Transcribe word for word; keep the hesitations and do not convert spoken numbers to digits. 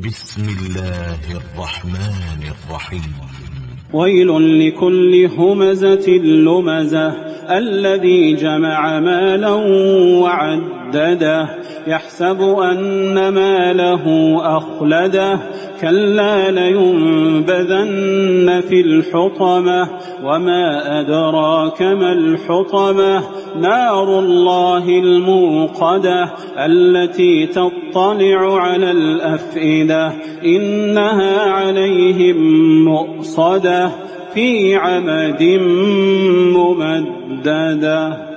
بسم الله الرحمن الرحيم. ويل لكل همزة لمزة الذي جمع مالا وعدده يحسب أن ماله أخلده كلا لينبذن في الحطمة وما أدراك ما الحطمة نار الله الموقدة التي تطلع على الأفئدة إنها عليهم مؤصدة في عمد ممددة.